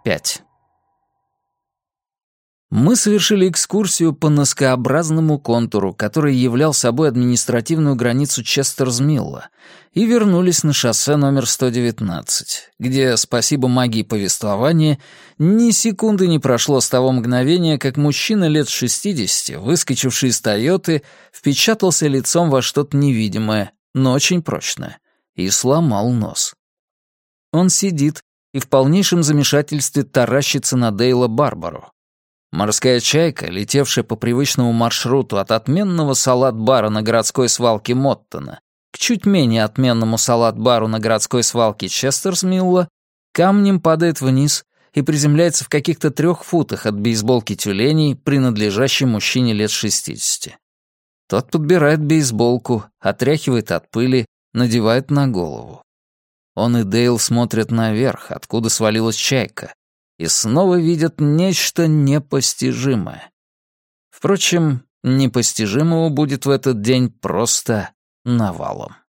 5. Мы совершили экскурсию по наскообразному контуру, который являл собой административную границу Честерс-Милла, и вернулись на шоссе номер 119, где, спасибо магии повествования, ни секунды не прошло с того мгновения, как мужчина лет 60, выскочивший из «Тойоты», впечатался лицом во что-то невидимое, но очень прочное, и сломал нос. Он сидит и в полнейшем замешательстве таращится на Дейла Барбару. Морская чайка, летевшая по привычному маршруту от отменного салат-бара на городской свалке Моттона к чуть менее отменному салат-бару на городской свалке Честерс-Милла, камнем падает вниз и приземляется в каких-то 3 футах от бейсболки тюленей, принадлежащей мужчине лет 60. Тот подбирает бейсболку, отряхивает от пыли, надевает на голову. Он и Дейл смотрят наверх, откуда свалилась чайка, и снова видят нечто непостижимое. Впрочем, непостижимого будет в этот день просто навалом.